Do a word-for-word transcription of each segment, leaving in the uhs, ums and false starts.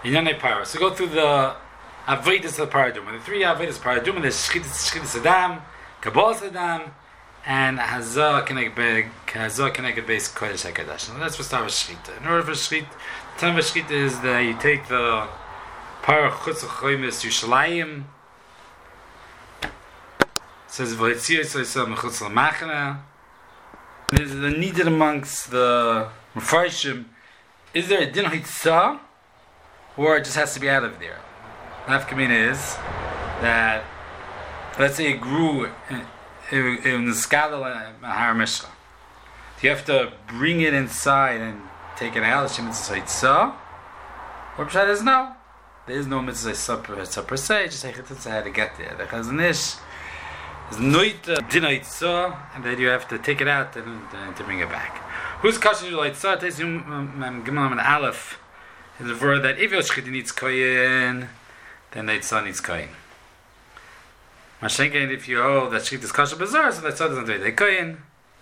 Inyanei Para. So go through the Avedis of the Paradum. The three Avedis of the Paradum, there's Shchitas Adam, Kabbalas Adam, and Hazah Keneged Hazah Keneged Beis Kodesh HaKadosh. And that's what starts with Shchita. In order for Shchita, the time of Shchita is that you take the Para Chutz Choymes Yushalayim. It says V'Yitzir Yisrael Mechutz L'Machana. There's the needed amongst the Mefarshim. Is there a din hitzah, or it just has to be out of there? Nafkamina is that, let's say it grew in, in the skala Har Mishra. Do you have to bring it inside and take it out? Hashem mitzvah hitzah? Or Pshat is no. There is no mitzvah hitzah per se, just like it's how to get there. The Chazanish is noit din hitzah, and then you have to take it out and, and to bring it back. Who's kashir leitzah? Teisim Gimel and Aleph is a word that if your shchita needs koyin, then leitzah needs koyin. Mashenkein, if you hold that shchita is kashir bizarre, so leitzah doesn't do it. Koyin.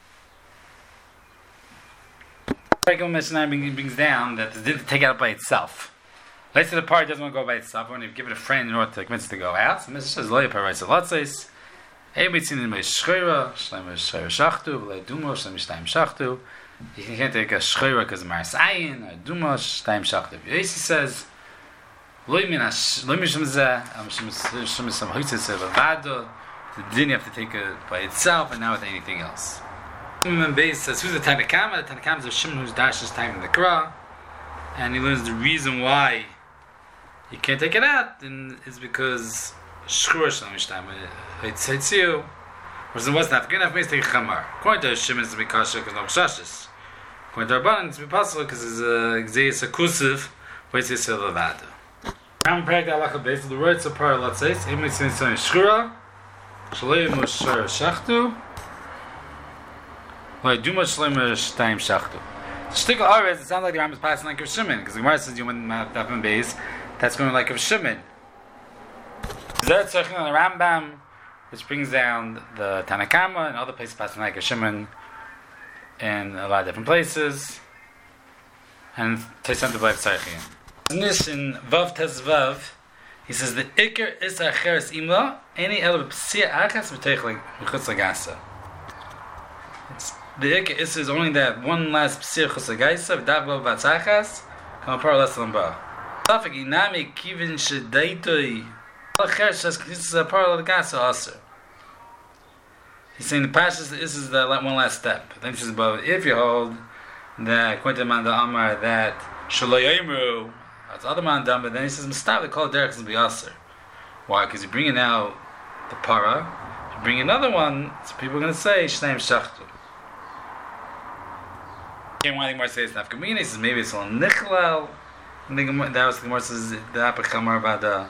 Gimel Mishnah brings down that it didn't take it out by itself. Let's say the party doesn't want to go by itself. I want to give it a friend in order to convince it to go out. So Mishnah says lo yapar writes a lot says. Hey, mitzin in my shchira, shleim shchira shachtu, v'lei dumo, shleim shtaim shachtu. You can't take a shchira because of maris ayin, a dumo, shtaim shachtu. Yosi says, loy min ash, loy min shem zeh, am shem shem shem hoitzes levado. The din you have to take it by itself and not with anything else. Imam Beis says, who's the Tanakama? The Tanakama is a Shimon who's dashes time in the Qur'an, and he learns the reason why you can't take it out, and it's because shchura shleim shtaim. It's it's you. Whereas it wasn't good enough, take chamar. According to Shimon, it's to be kosher because no chashis. According to Rabbanan, it's to be possible because it's a gzeis akusiv, but it's a levada. Ram prayed halacha based on the words of par lot says, "Im mitzvah nitzon shchura, shleim shchura shachtu, lo'iduma shleim shtaim shachtu." The shtickle ares, it sounds like the Ram is passing like Rav Shimon because the Gemara says you wouldn't have dafim beis. That's going like Rav Shimon. Zeret tzarchin on the Rambam, which brings down the Tanakama and other places passing like a Shimon in a lot of different places. And Teisan Devav Tzarchim. In this, in Vav Tes Vav, he says the Iker is Acheres Imla, any Ela B'Psia Achas V'Teichel Chutz Lagaisa. The Iker is is only that one last Psia Chutz Lagaisa, V'Dav Vav Vatzachas, Kamapar Less Lamba. Tafik Inami Kivin Shedaitoi. He's saying the Pashas, this is the one last step. Then he says, but if you hold that according to Man Amar that Shaloyimru, that's other Man Dam, but then he says, Mustaf, they call it Derek and Biaser. Why? Because you're bringing out the para, you bring another one, so people are going to say Shneim Shachtu. Again, why the Gemara says Nafkamina? He says maybe it's on Nichlal. And that was the Gemara says the Apachamar about the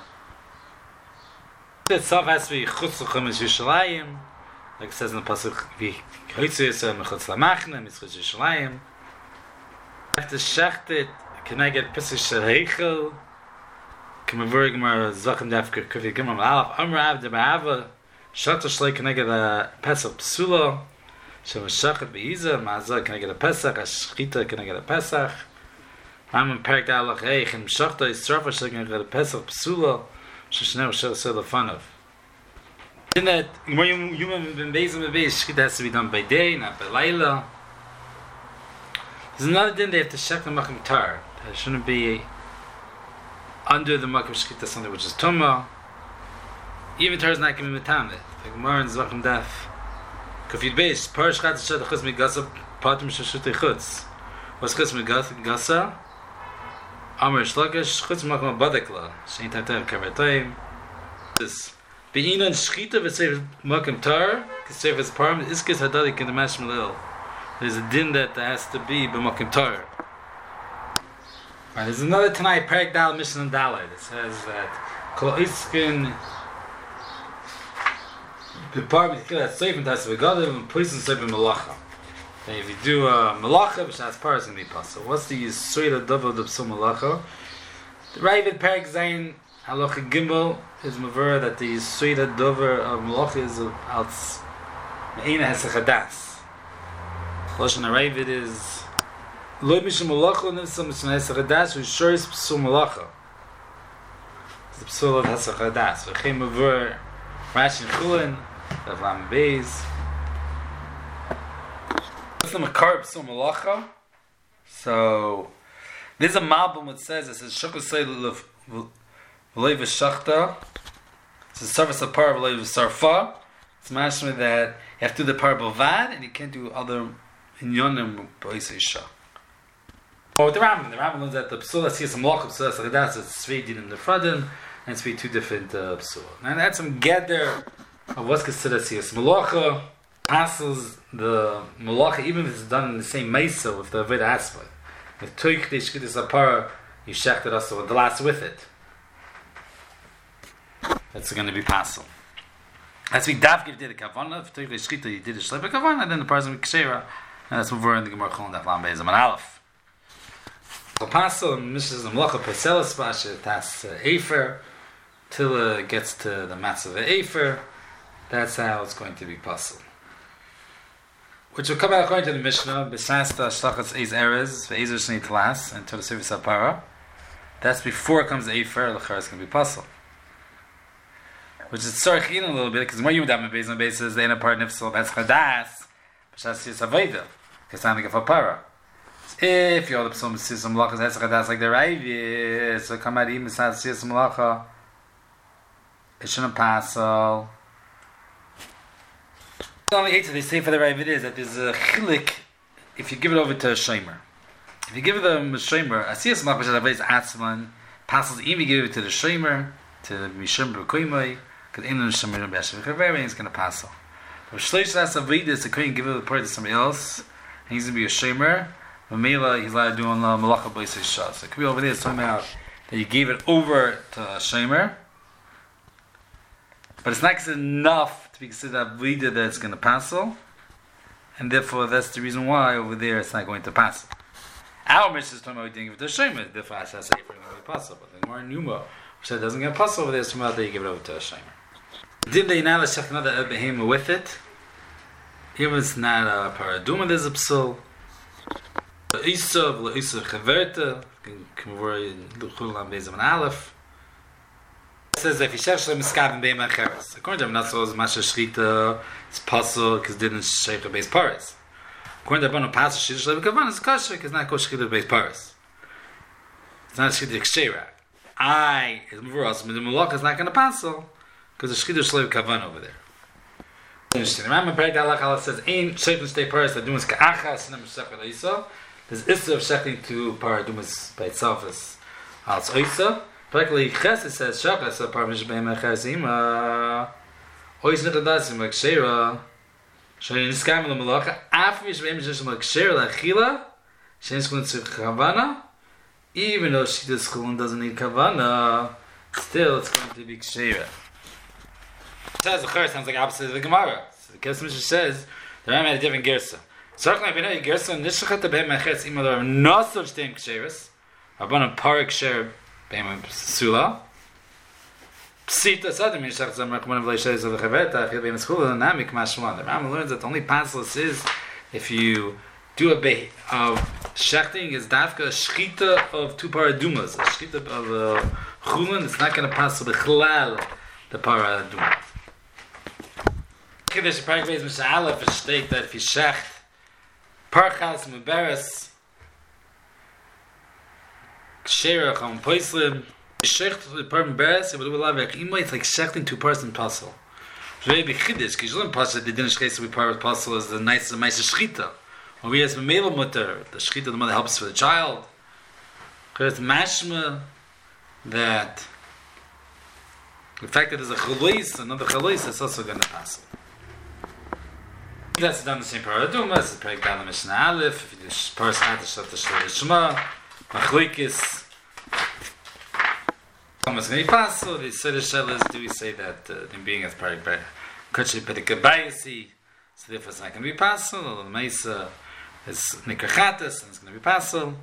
itself has to be chutz l'chumis Yushalayim, like it says in the pasuk, v'hoitzu yisrael mechutz l'machna, mitzchutz Yushalayim. You have to shecht it, can I get pesach shel heichel, k'mavur gemar zachem dafka kufi gemar malach, amr avde ba'ava, shachta shlei can I get a pesach psula, shem shachet be'iza, ma'azah can I get a pesach, ashchita can I get a pesach, Ramam perik da'alach hey, chem shachta yisrafa shlei can I get a pesach psula, Shashnei Shel Sel Lefanov. In that, when you have been based on the base, it has to be done by day, not by Laila. There's another din they have to check the Makam Tar. It shouldn't be under the Makam Shkita something which is Tumah. Even Tar is not going to be Metamet. Like Mar and Zvachim Daf. Kufid Beis, Par Shchat Shad Chutz Migasa, Patim Shashutei Chutz. What's Chutz Migasa? Amr Shlakish, Chutz Makam Badekla, Shein Tatem Kamertoim. This Be'inan Shchita v'Seif Makam Tar, K'Seif as Param, Iskis Hadadik in the Mashmalil. There's a din that has to be b'Makam Tar. Right, there's another Tanai Perik Dal Mishnah Dalet. It says that Kol Iskin B'Param Yikil at Seif and Tas V'Gadav and Poison Seif and Malacha. And if you do a malacha, which has paras in the apostle, what's the yisroida dove of the psul malacha? The Ravid Perik Zayin Halacha Gimel is mavur that the yisroida dover of malacha is als me'ina hesachadas. Lashon Ravid is lo mishum malacha nivsam mishum hesachadas who shows psul malacha. the psul of Hesach Hadas. V'chein mavur Rashi Chulin, Rav Lam Beis. What's the Makar Psul Malacha? So, there's a Malbim that says, it says, Shukla Sei V'lei V'shachta. It's a service of par V'lei V'sarfa. It's mashma that you have to do the par B'vad, and you can't do other inyonim B'oisei Shah. Oh, the Rambam. The Rambam learns that the Psul Asiyas Malacha Psul Hesach Hadas is Tzvei Din in the Fradin, and it's be two different uh, Psul. And that's some gather of what's considered Asiyas Malacha. Passes the Malacha, even if it's done in the same Mesa with the Aved Aspa. If Toich de Shkidis Apara, you shecht it also with the last with it. That's going to be passel. That's we Davgiv did a Kavanah. If Toich de Shkita, you did a Shlepa Kavanah, then the person with Kshera, and that's what we're in the Gemara Chol and Daflam Be'ezam and Aleph. So passel, Mishas Malacha Peselas Pasha, Tas Efer, till it gets to the Mass of the Efer. That's how it's going to be passel. Which will come out according to the Mishnah, besides the Shlachas Eiz Erez, the Eizer Shnei Tlas, and to the Service Apara. That's before it comes the Eifer, L'char is going to be Pasal. Which is Tzarech in a little bit, because when you have a base on basis, the inner part Nifsal, that's Chadas, B'shas Yis Aveda, because time to get Apara. If you all the Psalm Sis Malacha, that's Chadas like the Raivi, so come out even besides Sis Malacha, it shouldn't Pasal. The only answer they say for the Ravid is that there's a chilik if you give it over to a shomer. If you give it to a shomer, Asiyas Malach B'shas Aved is Atzman, passes even you give it to the shomer, to the Mishum B'koimai, because in the shomer B'ashav Chaver, he's going to pass. But Shleish Las Aved is to give it the part to somebody else, and he's going to be a shomer. But Mela, he's allowed to do on the Malacha B'asei Shah. So it could be over there somehow that you gave it over to a shomer, but it's not enough to be considered Avida that it's going to passel, and therefore that's the reason why over there it's not going to passel. Our Mishnah is talking about doing it to a shomer, therefore I should say it's going to be passel. But the more Numa, which said it doesn't get passel over there, so that you give it over to a shomer. Did they not check another behema with it? Even if it's not a paraduma, there's a psul. Isav, Isav Chaverta, Kemvori, Luchulam Bezam and Aleph. It says that if you shech shlem miskav in beim acheres, according to Rav Nassau, it's masha shchita, it's pasul because it didn't shech the base paris. According to Rabbanon, pasul shchita shlem kavan is kosher because it's not kosher shchita base paris. It's not shchita kshera. I is muvaros, but the malach is not going to pasul because the shchita shlem kavan over there. Interesting. Remember, Perek Halach Allah says, "Ein shchita stay paris that dumas ka'achas nem shech l'isa." There's issue of shechting to paradumas by itself as als oisa. Particularly, Chesed says, Shakas, a parmish beim achazima, ois nechadasim, like Shera, Shera niskam la malacha, afmish beim achazim, like Shera la chila, Shera niskam to kavana, even though she does chulun doesn't need kavana, still it's going to be Shera. It says, the Chor sounds like opposite of the Gemara. So the Kesef Mishnah says, the Ram had a different gersa. So, like, we know, gersa, nishachat beim achazim, there are no such thing Sheras, Rabbanon parik Shera, Sula. Psita said to me, Shach Zamrak, one of the Leishes of the Chaveta, if you'll be in school, and Namik Mashwan. The Rambam learns that the only pasless is if you do a beh of shechting, is dafka a shchita of two paradumas. A shchita of a chulin, it's not going to pass the chlal, the paraduma. Kiddush Parak Beis Mishnah Aleph is state that if you shecht parchas muberes Kshera Chom Poislim Shecht the Parm Beres, but we love it. It's like shechting two person puzzle. Very big chiddush. Because you learn puzzle, the dinner case we part puzzle is the nice, the nice shchita. When we have memela mutter, the shchita the mother helps for the child. Because mashma that the fact that there's a chalois, another chalois, is also going to pass. That's done the same paraduma. It's the Perek Dal Mishnah Aleph. If you do paras hadash at the Shema. Machlikis. Thomas going to be passel. The Seder Shelas, do we say that uh, in being as Parak Ber Kutshi Pedikabayasi, so therefore it's not going to be passel. The Mesa is Nikrachatas, and it's going to be passel.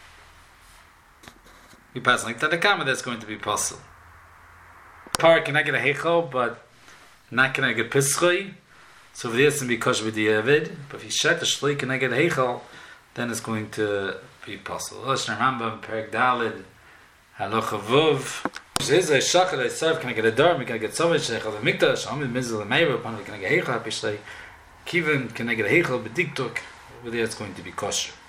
We pass like Tadakama, that's going to be passel. Parak cannot get a Heichel, but not can I get Pischoi. So if it is to be kosher with the Avid, but if you shut the Shloi can I get a Heichel, then it's going to be possible. Oshner Rambam, Perek Dalid, Halacha Vov. This is a shachar I serve. Can I get a door? Can I get so much? Can I get a mikdash? I'm in middle of Meir. Can I get a heichel? Happy shlei. Kiven. Can I get a heichel? Bediktuk. Over there, it's going to be kosher.